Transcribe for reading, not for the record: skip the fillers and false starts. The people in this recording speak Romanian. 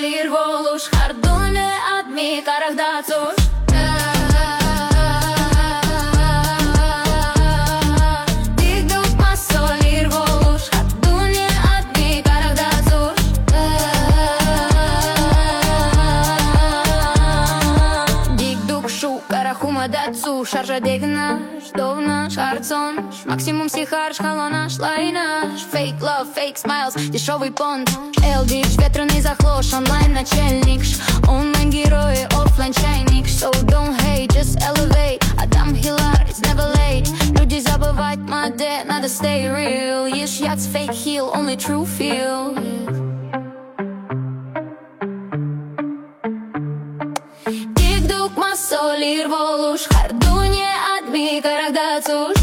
solir voluş Hardune admi karagdacuş Dacu, szarża degnasz, downasz, harconasz Maksimum si harsh, halonasz, lajnasz Fake love, fake smiles, дешевый понт Элдиш, ветреный захлош, онлайн начальник Онлайн-герои, оффлайн чайник So don't hate, just elevate Адам Хилар, it's never late Люди забывать моде, надо stay real Ешь яц, fake heal, only true feel Solir voluş Hardune admi karagdacuş